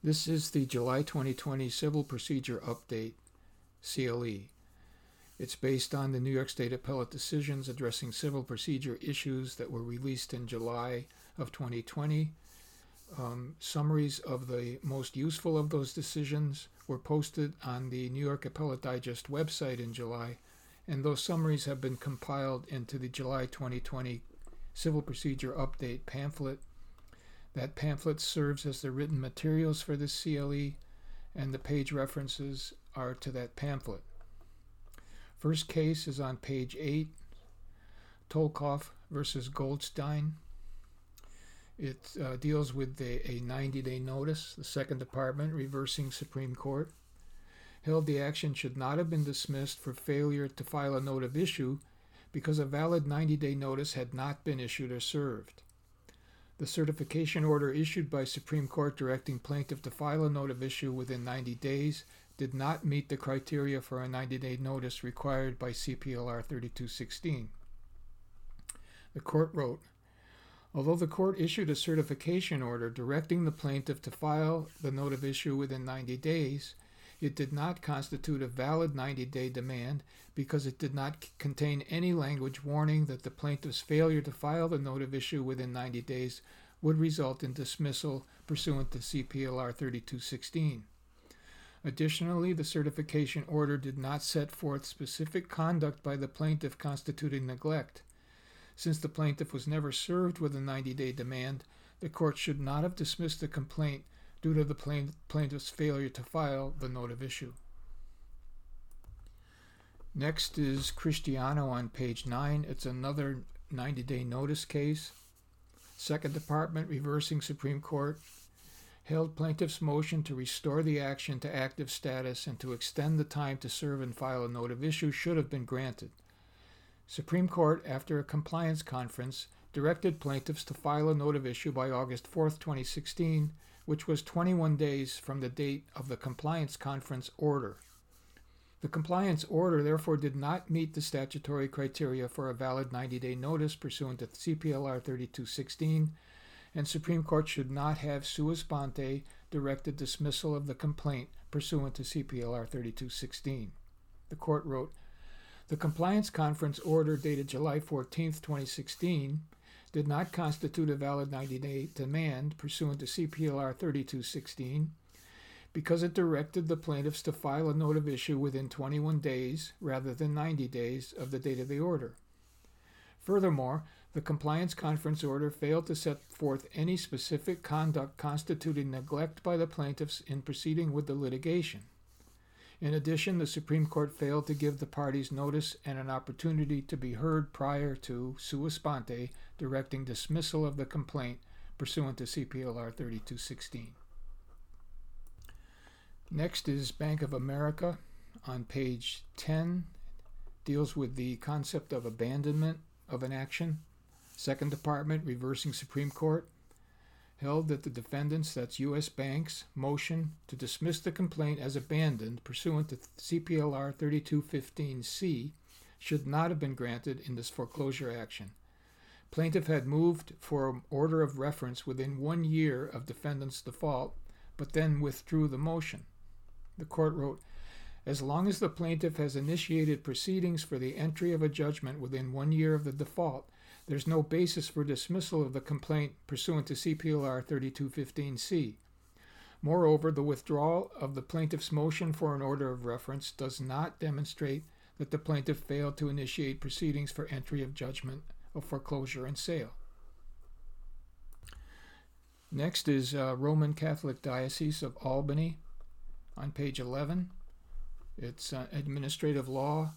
This is the July 2020 Civil Procedure Update, CLE. It's based on the New York State Appellate decisions addressing civil procedure issues that were released in July of 2020. Summaries of the most useful of those decisions were posted on the New York Appellate Digest website in July, and those summaries have been compiled into the July 2020 Civil Procedure Update pamphlet. That pamphlet serves as the written materials for this CLE, and the page references are to that pamphlet. First case is on page 8, Tolkoff versus Goldstein. It deals with a 90-day notice. The Second Department, reversing Supreme Court, held the action should not have been dismissed for failure to file a note of issue because a valid 90-day notice had not been issued or served. The certification order issued by Supreme Court directing plaintiff to file a note of issue within 90 days did not meet the criteria for a 90-day notice required by CPLR 3216. The court wrote, although the court issued a certification order directing the plaintiff to file the note of issue within 90 days, it did not constitute a valid 90-day demand because it did not contain any language warning that the plaintiff's failure to file the note of issue within 90 days would result in dismissal pursuant to CPLR 3216. Additionally, the certification order did not set forth specific conduct by the plaintiff constituting neglect. Since the plaintiff was never served with a 90-day demand, the court should not have dismissed the complaint due to the plaintiff's failure to file the note of issue. Next is Cristiano on page 9. It's another 90-day notice case. Second Department, reversing Supreme Court, held plaintiff's motion to restore the action to active status and to extend the time to serve and file a note of issue should have been granted. Supreme Court, after a compliance conference, directed plaintiffs to file a note of issue by August 4, 2016, which was 21 days from the date of the compliance conference order. The compliance order therefore did not meet the statutory criteria for a valid 90-day notice pursuant to CPLR 3216, and Supreme Court should not have sua sponte directed dismissal of the complaint pursuant to CPLR 3216. The court wrote, the compliance conference order dated July 14, 2016, did not constitute a valid 90-day demand pursuant to CPLR 3216 because it directed the plaintiffs to file a note of issue within 21 days rather than 90 days of the date of the order. Furthermore, the compliance conference order failed to set forth any specific conduct constituting neglect by the plaintiffs in proceeding with the litigation. In addition, the Supreme Court failed to give the parties notice and an opportunity to be heard prior to sua sponte directing dismissal of the complaint pursuant to CPLR 3216. Next is Bank of America on page 10. Deals with the concept of abandonment of an action. Second Department, reversing Supreme Court, held that the defendants, that's U.S. Bank's, motion to dismiss the complaint as abandoned pursuant to CPLR 3215C should not have been granted in this foreclosure action. Plaintiff had moved for an order of reference within 1 year of defendant's default, but then withdrew the motion. The court wrote, as long as the plaintiff has initiated proceedings for the entry of a judgment within 1 year of the default, there's no basis for dismissal of the complaint pursuant to CPLR 3215C. Moreover, the withdrawal of the plaintiff's motion for an order of reference does not demonstrate that the plaintiff failed to initiate proceedings for entry of judgment of foreclosure and sale. Next is Roman Catholic Diocese of Albany on page 11. It's an administrative law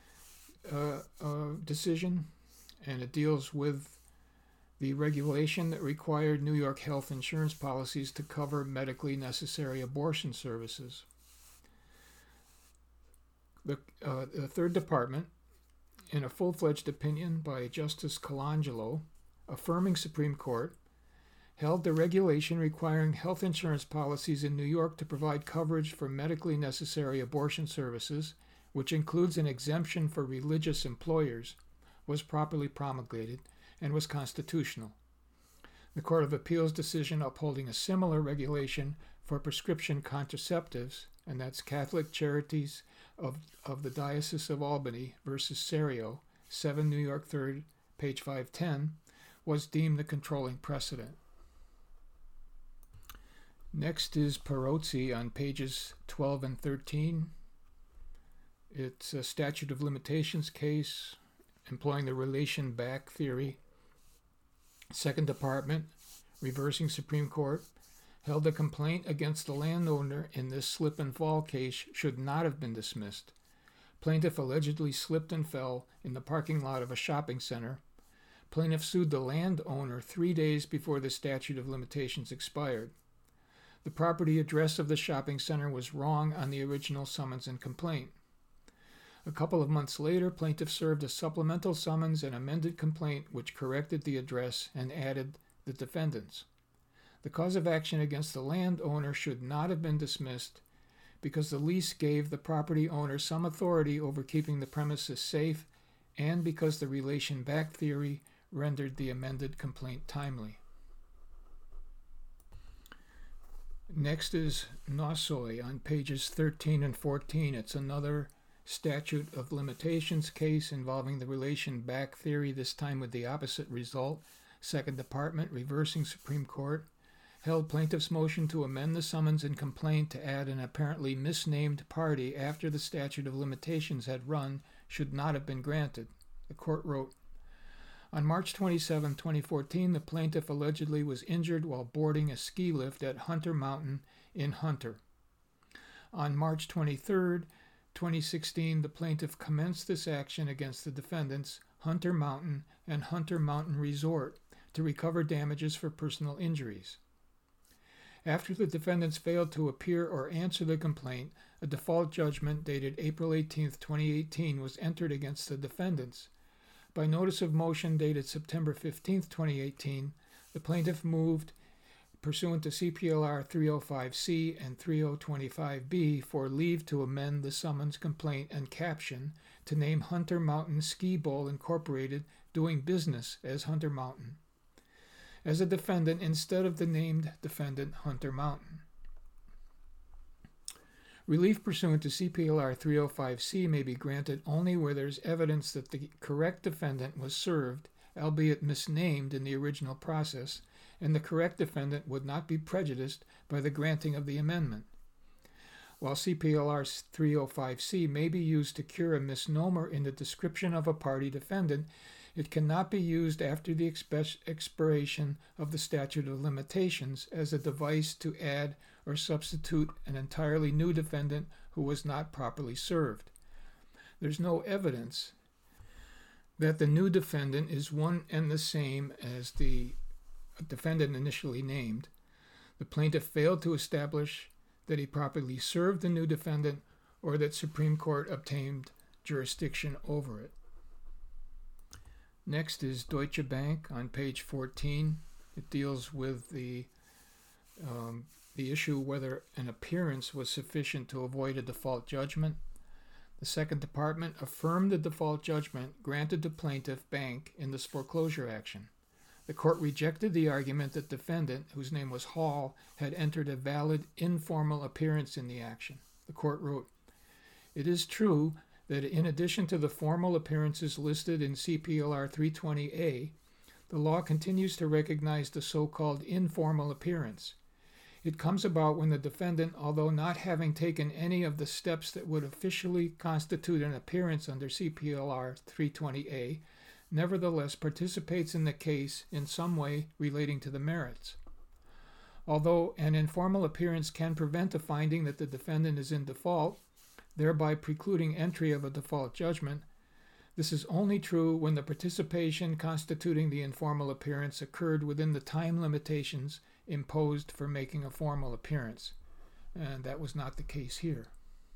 decision, and it deals with the regulation that required New York health insurance policies to cover medically necessary abortion services. The Third Department, in a full-fledged opinion by Justice Colangelo, affirming Supreme Court, held the regulation requiring health insurance policies in New York to provide coverage for medically necessary abortion services, which includes an exemption for religious employers, was properly promulgated and was constitutional. The Court of Appeals decision upholding a similar regulation for prescription contraceptives, and that's Catholic Charities of the Diocese of Albany versus Serio, 7 New York 3rd, page 510, was deemed the controlling precedent. Next is Perozzi on pages 12 and 13. It's a statute of limitations case employing the relation back theory. Second Department, reversing Supreme Court, held the complaint against the landowner in this slip and fall case should not have been dismissed. Plaintiff allegedly slipped and fell in the parking lot of a shopping center. Plaintiff sued the landowner 3 days before the statute of limitations expired. The property address of the shopping center was wrong on the original summons and complaint. A couple of months later, plaintiff served a supplemental summons and amended complaint which corrected the address and added the defendants. The cause of action against the landowner should not have been dismissed because the lease gave the property owner some authority over keeping the premises safe and because the relation back theory rendered the amended complaint timely. Next is Nossoy on pages 13 and 14. It's another statute of limitations case involving the relation back theory, this time with the opposite result. Second Department, reversing Supreme Court, held plaintiff's motion to amend the summons and complaint to add an apparently misnamed party after the statute of limitations had run should not have been granted. The court wrote, on March 27, 2014, the plaintiff allegedly was injured while boarding a ski lift at Hunter Mountain in Hunter. On March 23, 2016, the plaintiff commenced this action against the defendants, Hunter Mountain and Hunter Mountain Resort, to recover damages for personal injuries. After the defendants failed to appear or answer the complaint, a default judgment dated April 18, 2018 was entered against the defendants. By notice of motion dated September 15, 2018, the plaintiff moved, pursuant to CPLR 305C and 3025B, for leave to amend the summons, complaint, and caption to name Hunter Mountain Ski Bowl Incorporated doing business as Hunter Mountain as a defendant instead of the named defendant Hunter Mountain. Relief pursuant to CPLR 305C may be granted only where there is evidence that the correct defendant was served, albeit misnamed in the original process, and the correct defendant would not be prejudiced by the granting of the amendment. While CPLR 305C may be used to cure a misnomer in the description of a party defendant, it cannot be used after the expiration of the statute of limitations as a device to add or substitute an entirely new defendant who was not properly served. There's no evidence that the new defendant is one and the same as the defendant initially named. The plaintiff failed to establish that he properly served the new defendant or that Supreme Court obtained jurisdiction over it. Next is Deutsche Bank on page 14. It deals with the issue whether an appearance was sufficient to avoid a default judgment. The Second Department affirmed the default judgment granted to plaintiff bank in this foreclosure action. The court rejected the argument that defendant, whose name was Hall, had entered a valid informal appearance in the action. The court wrote, it is true that in addition to the formal appearances listed in CPLR 320A, the law continues to recognize the so-called informal appearance. It comes about when the defendant, although not having taken any of the steps that would officially constitute an appearance under CPLR 320A, nevertheless participates in the case in some way relating to the merits. Although an informal appearance can prevent a finding that the defendant is in default, thereby precluding entry of a default judgment, this is only true when the participation constituting the informal appearance occurred within the time limitations imposed for making a formal appearance, and that was not the case here.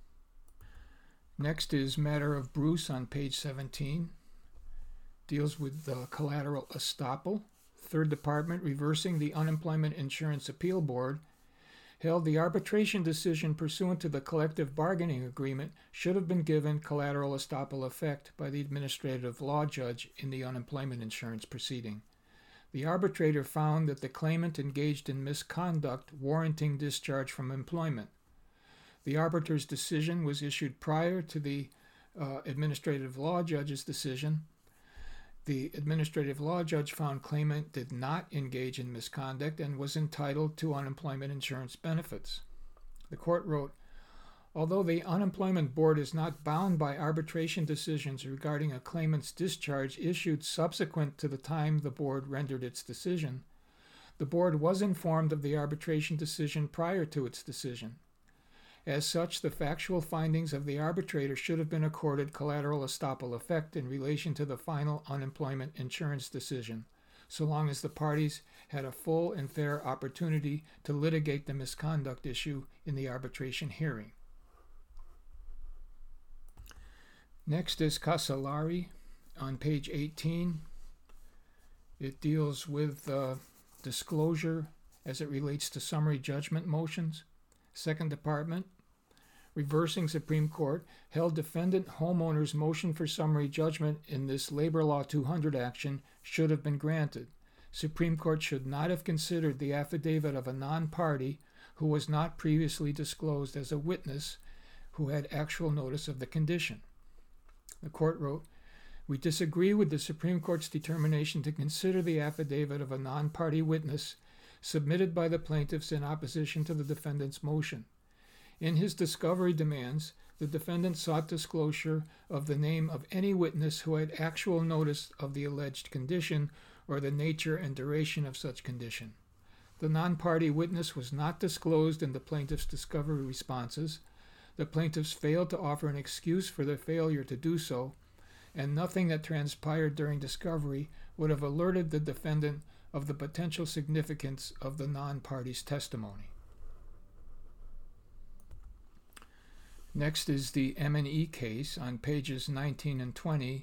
Next is matter of Bruce on page 17. Deals with the collateral estoppel. Third Department, reversing the Unemployment Insurance Appeal Board, held the arbitration decision pursuant to the collective bargaining agreement should have been given collateral estoppel effect by the administrative law judge in the unemployment insurance proceeding. The arbitrator found that the claimant engaged in misconduct warranting discharge from employment. The arbitrator's decision was issued prior to the administrative law judge's decision. The administrative law judge found claimant did not engage in misconduct and was entitled to unemployment insurance benefits. The court wrote, although the Unemployment Board is not bound by arbitration decisions regarding a claimant's discharge issued subsequent to the time the board rendered its decision, the board was informed of the arbitration decision prior to its decision. As such, the factual findings of the arbitrator should have been accorded collateral estoppel effect in relation to the final unemployment insurance decision, so long as the parties had a full and fair opportunity to litigate the misconduct issue in the arbitration hearing. Next is Casellari on page 18. It deals with disclosure as it relates to summary judgment motions. Second Department, reversing Supreme Court, held defendant homeowner's motion for summary judgment in this Labor Law 200 action should have been granted. Supreme Court should not have considered the affidavit of a non-party who was not previously disclosed as a witness who had actual notice of the condition. The court wrote, we disagree with the Supreme Court's determination to consider the affidavit of a non-party witness submitted by the plaintiffs in opposition to the defendant's motion. In his discovery demands, the defendant sought disclosure of the name of any witness who had actual notice of the alleged condition or the nature and duration of such condition. The non-party witness was not disclosed in the plaintiff's discovery responses. The plaintiffs failed to offer an excuse for their failure to do so, and nothing that transpired during discovery would have alerted the defendant of the potential significance of the non-party's testimony. Next is the M&E case on pages 19 and 20.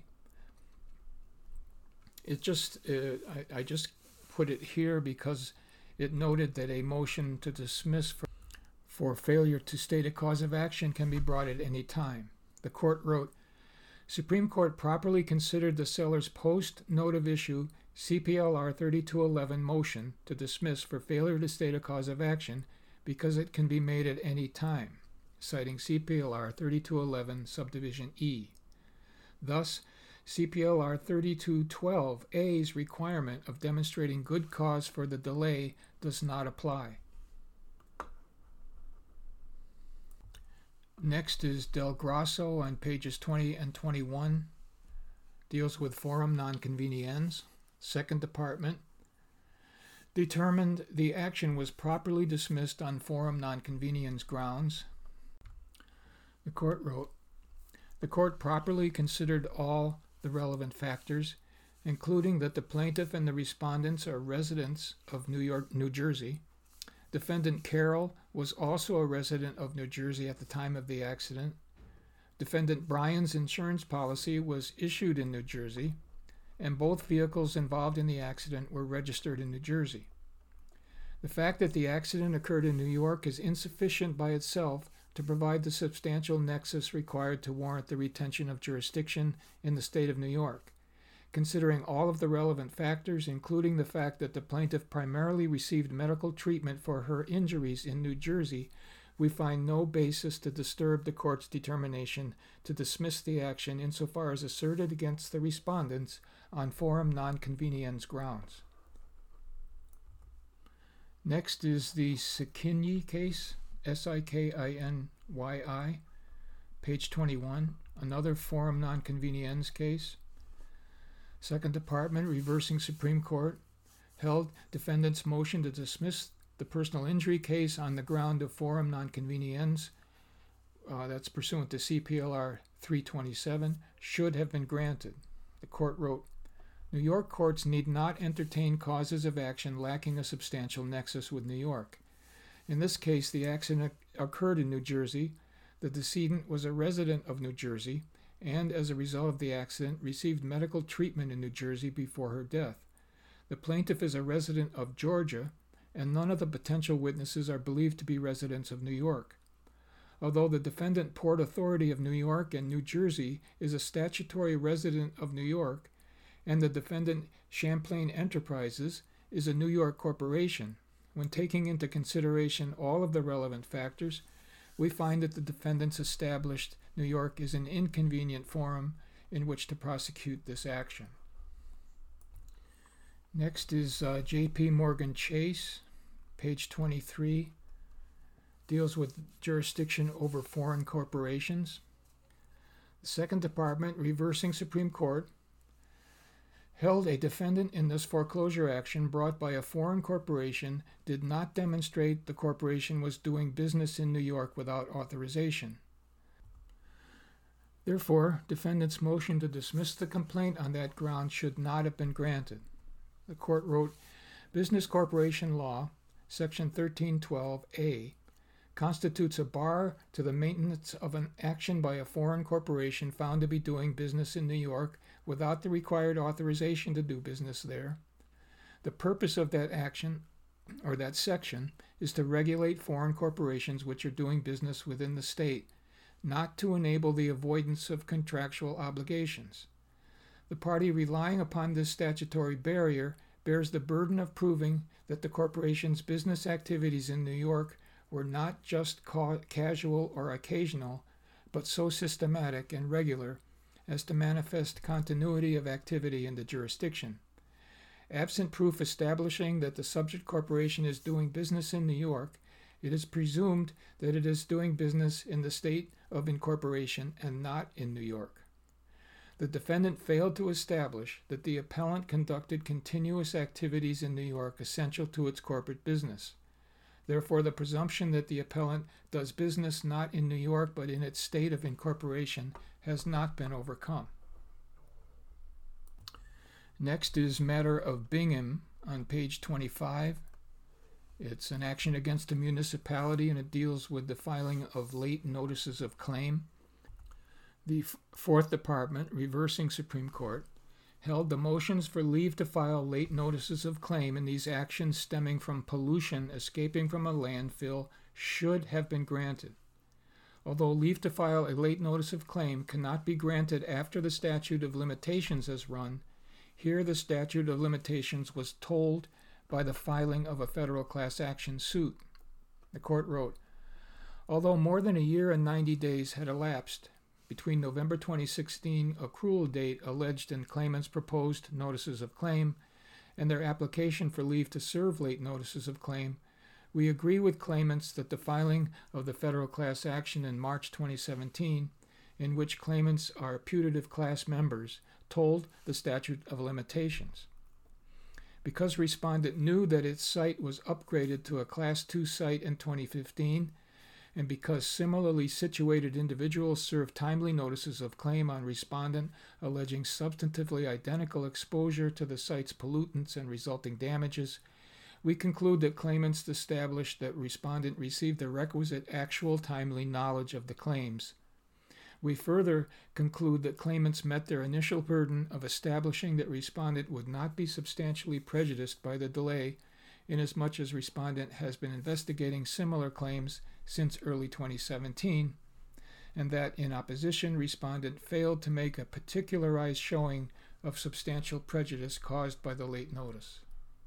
I just put it here because it noted that a motion to dismiss for failure to state a cause of action can be brought at any time. The court wrote, Supreme Court properly considered the seller's post-note of issue CPLR 3211 motion to dismiss for failure to state a cause of action because it can be made at any time, citing CPLR 3211 subdivision E. Thus, CPLR 3212A's requirement of demonstrating good cause for the delay does not apply. Next is Del Grasso on pages 20 and 21. Deals with forum nonconveniens. Second Department determined the action was properly dismissed on forum nonconveniens grounds. The court wrote, the court properly considered all the relevant factors, including that the plaintiff and the respondents are residents of New Jersey. Defendant Carroll was also a resident of New Jersey at the time of the accident. Defendant Bryan's insurance policy was issued in New Jersey, and both vehicles involved in the accident were registered in New Jersey. The fact that the accident occurred in New York is insufficient by itself to provide the substantial nexus required to warrant the retention of jurisdiction in the state of New York. Considering all of the relevant factors, including the fact that the plaintiff primarily received medical treatment for her injuries in New Jersey, we find no basis to disturb the court's determination to dismiss the action insofar as asserted against the respondents on forum nonconveniens grounds. Next is the Sikinyi case, Sikinyi, page 21, another forum nonconveniens case. Second Department, reversing Supreme Court, held defendant's motion to dismiss the personal injury case on the ground of forum nonconveniens, that's pursuant to CPLR 327, should have been granted. The court wrote, New York courts need not entertain causes of action lacking a substantial nexus with New York. In this case, the accident occurred in New Jersey. The decedent was a resident of New Jersey, and as a result of the accident, received medical treatment in New Jersey before her death. The plaintiff is a resident of Georgia, and none of the potential witnesses are believed to be residents of New York. Although the defendant Port Authority of New York and New Jersey is a statutory resident of New York, and the defendant Champlain Enterprises is a New York corporation. When taking into consideration all of the relevant factors, we find that the defendants established New York is an inconvenient forum in which to prosecute this action. Next is J.P. Morgan Chase, page 23, deals with jurisdiction over foreign corporations. The Second Department, reversing Supreme Court, held a defendant in this foreclosure action brought by a foreign corporation did not demonstrate the corporation was doing business in New York without authorization. Therefore, defendant's motion to dismiss the complaint on that ground should not have been granted. The court wrote, Business Corporation Law, Section 1312A, constitutes a bar to the maintenance of an action by a foreign corporation found to be doing business in New York without the required authorization to do business there. The purpose of that action, or that section, is to regulate foreign corporations which are doing business within the state, not to enable the avoidance of contractual obligations. The party relying upon this statutory barrier bears the burden of proving that the corporation's business activities in New York were not just casual or occasional, but so systematic and regular as to manifest continuity of activity in the jurisdiction. Absent proof establishing that the subject corporation is doing business in New York, it is presumed that it is doing business in the state of incorporation and not in New York. The defendant failed to establish that the appellant conducted continuous activities in New York essential to its corporate business. Therefore, the presumption that the appellant does business not in New York but in its state of incorporation has not been overcome. Next is matter of Bingham on page 25. It's an action against a municipality, and it deals with the filing of late notices of claim. The Fourth Department, reversing Supreme Court, held the motions for leave to file late notices of claim in these actions stemming from pollution escaping from a landfill should have been granted. Although leave to file a late notice of claim cannot be granted after the statute of limitations has run, here the statute of limitations was told by the filing of a federal class action suit. The court wrote, although more than a year and 90 days had elapsed between November 2016 accrual date alleged in claimants' proposed notices of claim and their application for leave to serve late notices of claim, we agree with claimants that the filing of the federal class action in March 2017, in which claimants are putative class members, told the statute of limitations. Because respondent knew that its site was upgraded to a Class II site in 2015, and because similarly situated individuals served timely notices of claim on respondent alleging substantively identical exposure to the site's pollutants and resulting damages, we conclude that claimants established that respondent received the requisite actual timely knowledge of the claims. We further conclude that claimants met their initial burden of establishing that respondent would not be substantially prejudiced by the delay, inasmuch as respondent has been investigating similar claims since early 2017, and that in opposition, respondent failed to make a particularized showing of substantial prejudice caused by the late notice.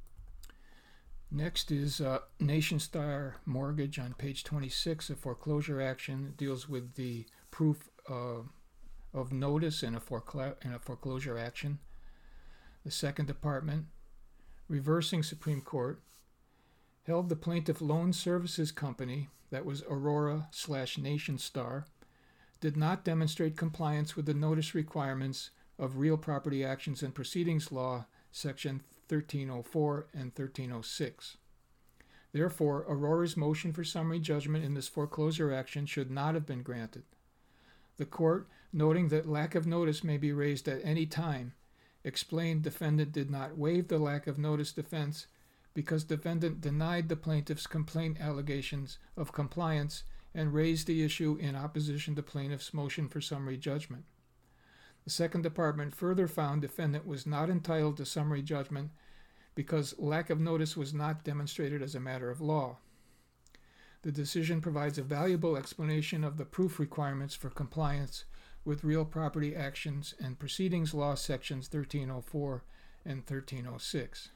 Next is NationStar Mortgage on page 26, a foreclosure action. It deals with the proof of notice in a foreclosure action. The Second Department, reversing Supreme Court, held the plaintiff loan services company, that was Aurora/NationStar, did not demonstrate compliance with the notice requirements of Real Property Actions and Proceedings Law, Section 1304 and 1306. Therefore, Aurora's motion for summary judgment in this foreclosure action should not have been granted. The court, noting that lack of notice may be raised at any time, explained defendant did not waive the lack of notice defense because defendant denied the plaintiff's complaint allegations of compliance and raised the issue in opposition to plaintiff's motion for summary judgment. The Second Department further found defendant was not entitled to summary judgment because lack of notice was not demonstrated as a matter of law. The decision provides a valuable explanation of the proof requirements for compliance, with real property actions and proceedings law sections 1304 and 1306.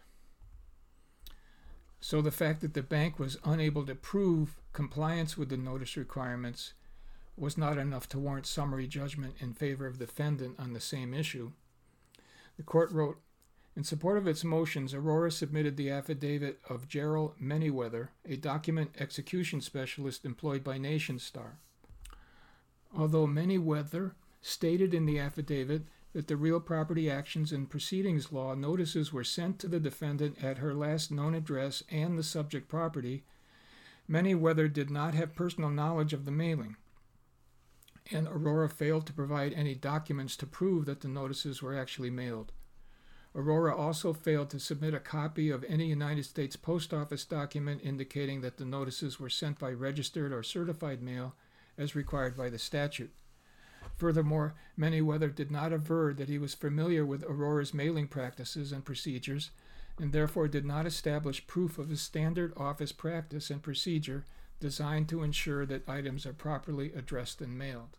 So the fact that the bank was unable to prove compliance with the notice requirements was not enough to warrant summary judgment in favor of the defendant on the same issue. The court wrote, in support of its motions, Aurora submitted the affidavit of Gerald Manyweather, a document execution specialist employed by NationStar. Although Manyweather stated in the affidavit that the real property actions and proceedings law notices were sent to the defendant at her last known address and the subject property, Manyweather did not have personal knowledge of the mailing, and Aurora failed to provide any documents to prove that the notices were actually mailed. Aurora also failed to submit a copy of any United States Post Office document indicating that the notices were sent by registered or certified mail as required by the statute. Furthermore, Manyweather did not aver that he was familiar with Aurora's mailing practices and procedures, and therefore did not establish proof of a standard office practice and procedure designed to ensure that items are properly addressed and mailed.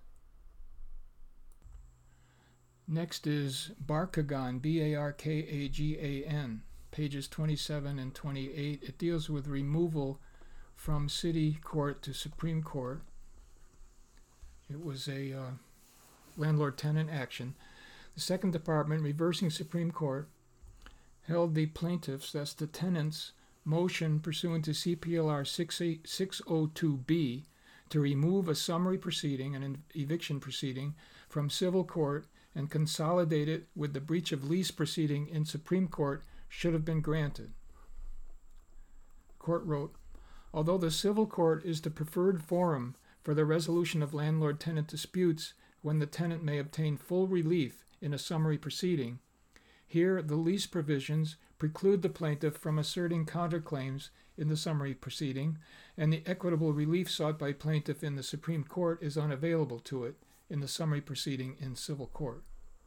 Next is Barkagan, B-A-R-K-A-G-A-N, pages 27 and 28. It deals with removal from city court to Supreme Court. It was a landlord-tenant action. The Second Department, reversing Supreme Court, held the plaintiffs, that's the tenants, motion pursuant to CPLR 602B to remove a summary proceeding, an eviction proceeding, from civil court and consolidate it with the breach of lease proceeding in Supreme Court should have been granted. The court wrote, although the civil court is the preferred forum for the resolution of landlord-tenant disputes when the tenant may obtain full relief in a summary proceeding, here the lease provisions preclude the plaintiff from asserting counterclaims in the summary proceeding, and the equitable relief sought by plaintiff in the Supreme Court is unavailable to it in the summary proceeding in civil court.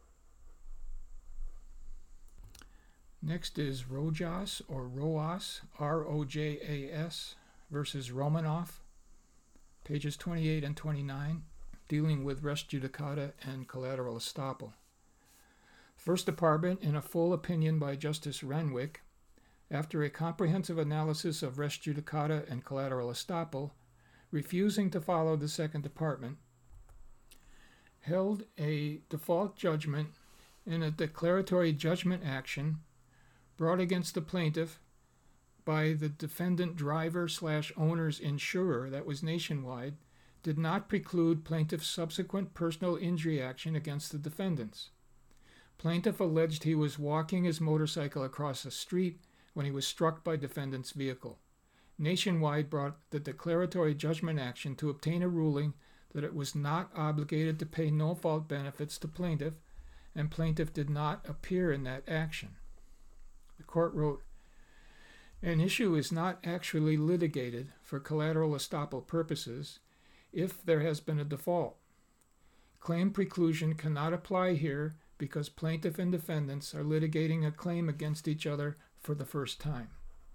Next is Rojas or Rojas, R-O-J-A-S, versus Romanoff, pages 28 and 29, dealing with res judicata and collateral estoppel. First Department, in a full opinion by Justice Renwick, after a comprehensive analysis of res judicata and collateral estoppel, refusing to follow the Second Department, held a default judgment in a declaratory judgment action brought against the plaintiff by the defendant driver/owner's insurer, that was Nationwide, did not preclude plaintiff's subsequent personal injury action against the defendants. Plaintiff alleged he was walking his motorcycle across a street when he was struck by defendant's vehicle. Nationwide brought the declaratory judgment action to obtain a ruling that it was not obligated to pay no-fault benefits to plaintiff, and plaintiff did not appear in that action. The court wrote, an issue is not actually litigated for collateral estoppel purposes if there has been a default. Claim preclusion cannot apply here because plaintiff and defendants are litigating a claim against each other for the first time.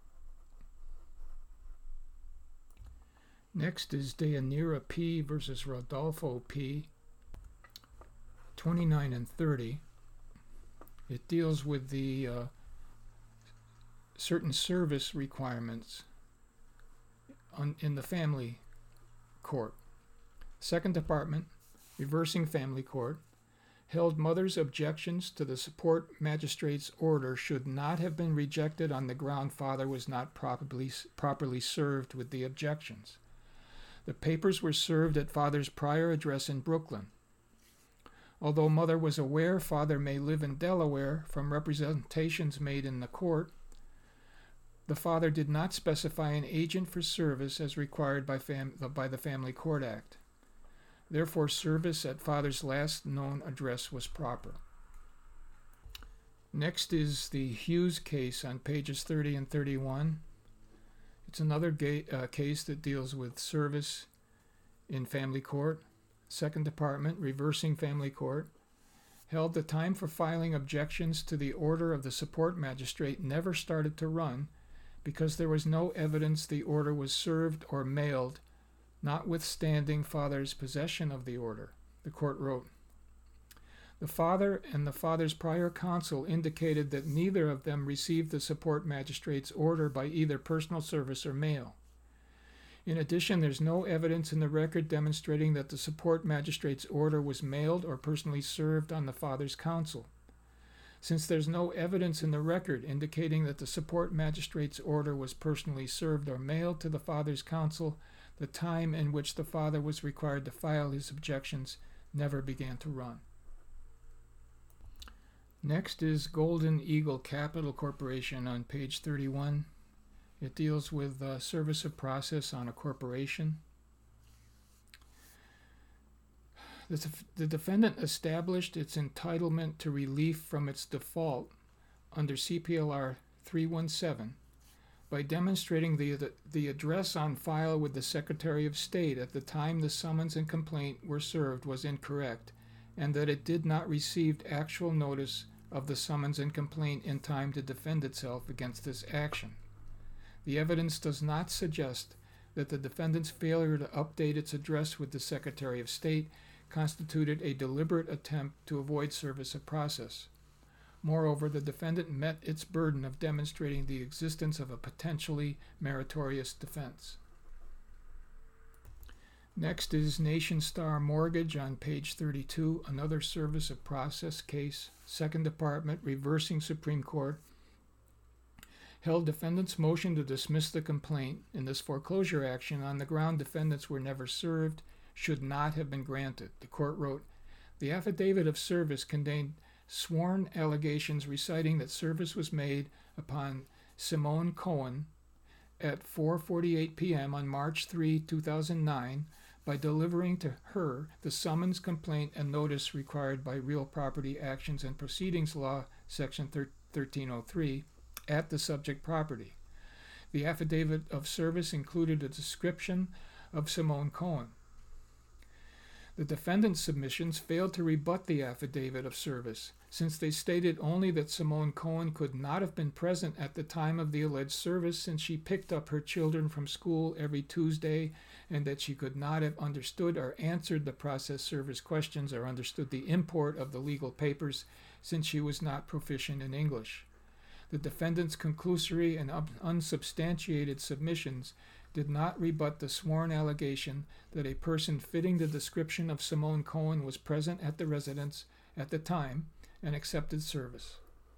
Next is Deyanira P. versus Rodolfo P., 29 and 30. It deals with the certain service requirements in the family court. Second Department, reversing family court, held mother's objections to the support magistrate's order should not have been rejected on the ground father was not properly served with the objections. The papers were served at father's prior address in Brooklyn. Although mother was aware father may live in Delaware from representations made in the court, the father did not specify an agent for service as required by the Family Court Act. Therefore, service at father's last known address was proper. Next is the Hughes case on pages 30 and 31. It's another case that deals with service in family court. Second Department, reversing family court, held the time for filing objections to the order of the support magistrate never started to run because there was no evidence the order was served or mailed, notwithstanding father's possession of the order. The court wrote, The father and the father's prior counsel indicated that neither of them received the support magistrate's order by either personal service or mail. In addition, there's no evidence in the record demonstrating that the support magistrate's order was mailed or personally served on the father's counsel. Since there's no evidence in the record indicating that the support magistrate's order was personally served or mailed to the father's counsel, the time in which the father was required to file his objections never began to run. Next is Golden Eagle Capital Corporation on page 31. It deals with service of process on a corporation. The defendant established its entitlement to relief from its default under CPLR 317 by demonstrating the address on file with the Secretary of State at the time the summons and complaint were served was incorrect, and that it did not receive actual notice of the summons and complaint in time to defend itself against this action. The evidence does not suggest that the defendant's failure to update its address with the Secretary of State constituted a deliberate attempt to avoid service of process. Moreover, the defendant met its burden of demonstrating the existence of a potentially meritorious defense. Next is Nation Star Mortgage on page 32, another service of process case, Second Department, reversing Supreme Court, held defendant's motion to dismiss the complaint in this foreclosure action on the ground defendants were never served should not have been granted. The court wrote, the affidavit of service contained sworn allegations reciting that service was made upon Simone Cohen at 4:48 p.m. on March 3, 2009, by delivering to her the summons, complaint, and notice required by Real Property Actions and Proceedings Law, Section 1303, at the subject property. The affidavit of service included a description of Simone Cohen. The defendant's submissions failed to rebut the affidavit of service, since they stated only that Simone Cohen could not have been present at the time of the alleged service since she picked up her children from school every Tuesday, and that she could not have understood or answered the process service questions or understood the import of the legal papers since she was not proficient in English. The defendant's conclusory and unsubstantiated submissions did not rebut the sworn allegation that a person fitting the description of Simone Cohen was present at the residence at the time and accepted service.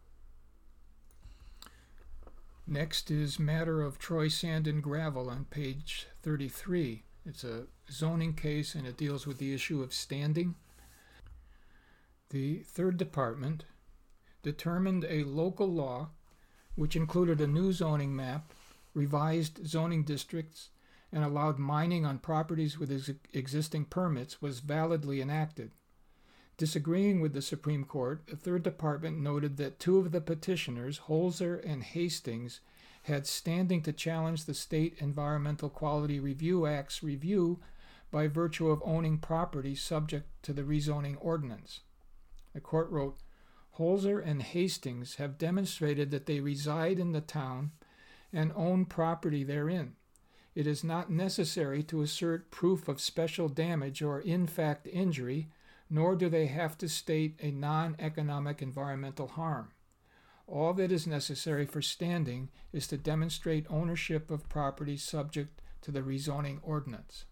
Next is matter of Troy Sand and Gravel on page 33. It's a zoning case and it deals with the issue of standing. The Third Department determined a local law which included a new zoning map, revised zoning districts, and allowed mining on properties with existing permits was validly enacted. Disagreeing with the Supreme Court, the Third Department noted that two of the petitioners, Holzer and Hastings, had standing to challenge the State Environmental Quality Review Act's review by virtue of owning property subject to the rezoning ordinance. The court wrote, Holzer and Hastings have demonstrated that they reside in the town and own property therein. It is not necessary to assert proof of special damage or in fact injury, nor do they have to state a non-economic environmental harm. All that is necessary for standing is to demonstrate ownership of property subject to the rezoning ordinance.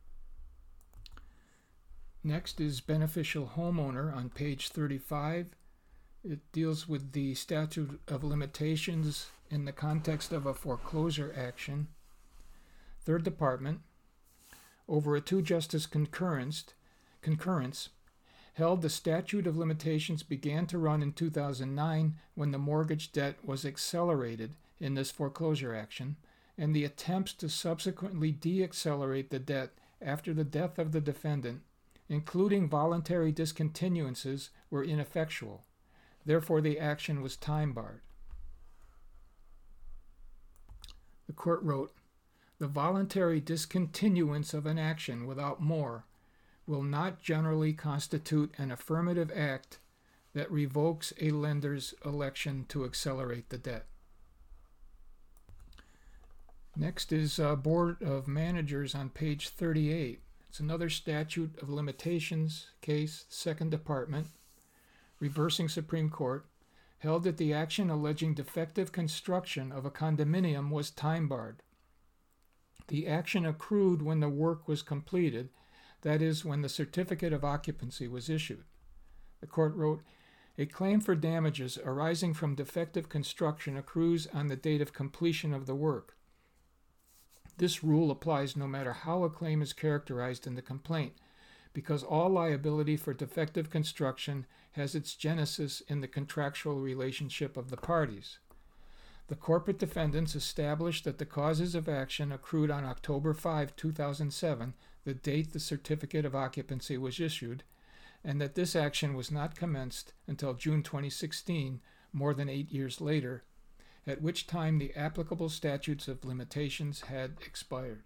Next is beneficial homeowner on page 35. It deals with the statute of limitations in the context of a foreclosure action. Third Department, over a two-justice concurrence, held the statute of limitations began to run in 2009 when the mortgage debt was accelerated in this foreclosure action, and the attempts to subsequently de-accelerate the debt after the death of the defendant, including voluntary discontinuances, were ineffectual. Therefore, the action was time-barred. The court wrote, the voluntary discontinuance of an action without more will not generally constitute an affirmative act that revokes a lender's election to accelerate the debt. Next is Board of Managers on page 38. It's another statute of limitations case, Second Department. reversing Supreme Court, held that the action alleging defective construction of a condominium was time-barred. The action accrued when the work was completed, that is, when the certificate of occupancy was issued. The court wrote, "A claim for damages arising from defective construction accrues on the date of completion of the work. This rule applies no matter how a claim is characterized in the complaint, because all liability for defective construction has its genesis in the contractual relationship of the parties. The corporate defendants established that the causes of action accrued on October 5, 2007, the date the certificate of occupancy was issued, and that this action was not commenced until June 2016, more than 8 years later, at which time the applicable statutes of limitations had expired."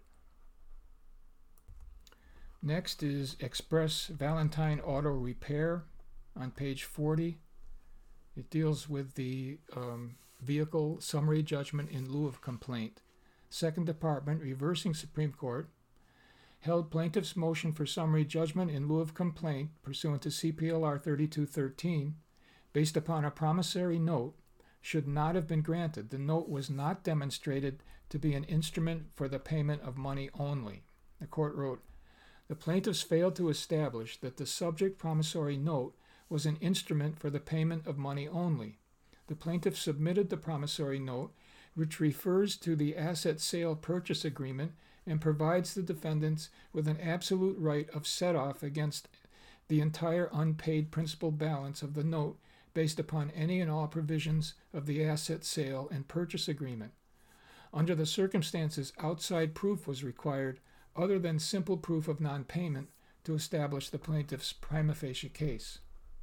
Next is Express Valentine Auto Repair on page 40. It deals with the vehicle summary judgment in lieu of complaint. Second Department, reversing Supreme Court, held plaintiff's motion for summary judgment in lieu of complaint pursuant to CPLR 3213, based upon a promissory note, should not have been granted. The note was not demonstrated to be an instrument for the payment of money only. The court wrote, "The plaintiffs failed to establish that the subject promissory note was an instrument for the payment of money only. The plaintiff submitted the promissory note, which refers to the asset sale purchase agreement and provides the defendants with an absolute right of set-off against the entire unpaid principal balance of the note based upon any and all provisions of the asset sale and purchase agreement. Under the circumstances, outside proof was required other than simple proof of non-payment to establish the plaintiff's prima facie case."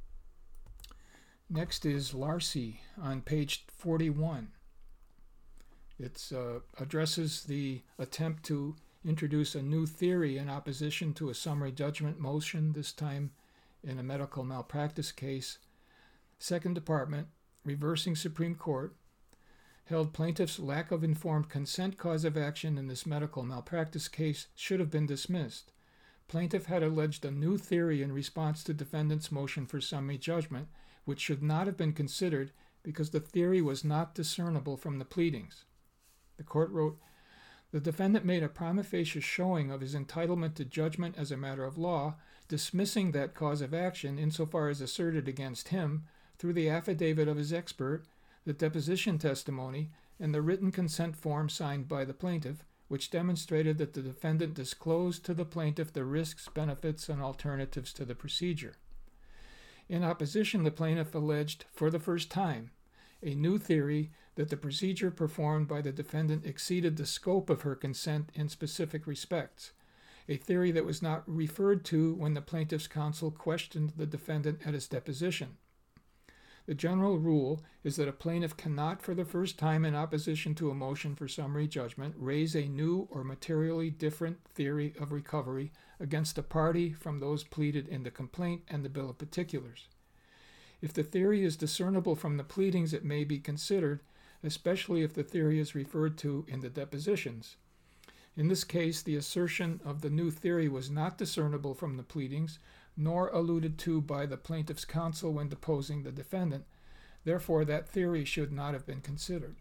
Next is Larcy on page 41. It addresses the attempt to introduce a new theory in opposition to a summary judgment motion, this time in a medical malpractice case. Second Department, reversing Supreme Court, held plaintiff's lack of informed consent cause of action in this medical malpractice case should have been dismissed. Plaintiff had alleged a new theory in response to defendant's motion for summary judgment, which should not have been considered because the theory was not discernible from the pleadings. The court wrote, "The defendant made a prima facie showing of his entitlement to judgment as a matter of law, dismissing that cause of action insofar as asserted against him through the affidavit of his expert, the deposition testimony, and the written consent form signed by the plaintiff, which demonstrated that the defendant disclosed to the plaintiff the risks, benefits, and alternatives to the procedure. In opposition, the plaintiff alleged, for the first time, a new theory that the procedure performed by the defendant exceeded the scope of her consent in specific respects, a theory that was not referred to when the plaintiff's counsel questioned the defendant at his deposition. The general rule is that a plaintiff cannot, for the first time in opposition to a motion for summary judgment, raise a new or materially different theory of recovery against a party from those pleaded in the complaint and the bill of particulars. If the theory is discernible from the pleadings, it may be considered, especially if the theory is referred to in the depositions. In this case, the assertion of the new theory was not discernible from the pleadings, nor alluded to by the plaintiff's counsel when deposing the defendant. Therefore, that theory should not have been considered.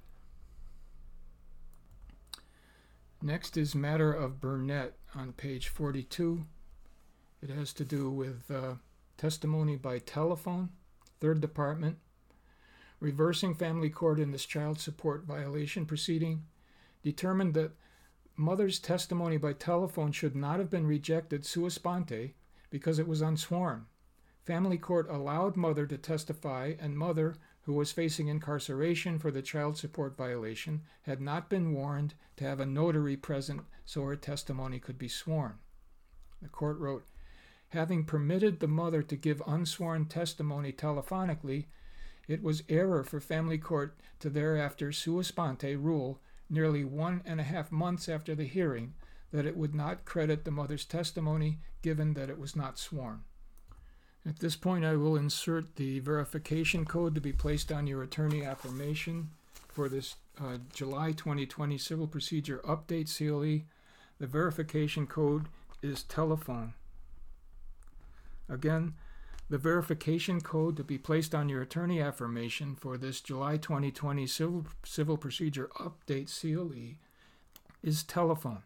Next is matter of Burnett on page 42. It has to do with testimony by telephone. Third Department, reversing family court in this child support violation proceeding, determined that mother's testimony by telephone should not have been rejected sua sponte because it was unsworn. Family court allowed mother to testify, and mother, who was facing incarceration for the child support violation, had not been warned to have a notary present so her testimony could be sworn. The court wrote, "Having permitted the mother to give unsworn testimony telephonically, it was error for family court to thereafter sua sponte rule, nearly 1.5 months after the hearing, that it would not credit the mother's testimony given that it was not sworn." At this point, I will insert the verification code to be placed on your attorney affirmation for this July 2020 Civil Procedure Update CLE. The verification code is telephone. Again, The verification code to be placed on your attorney affirmation for this July 2020 Civil Procedure Update CLE is telephone.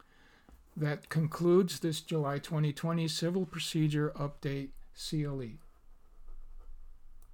That concludes this July 2020 Civil Procedure Update CLE.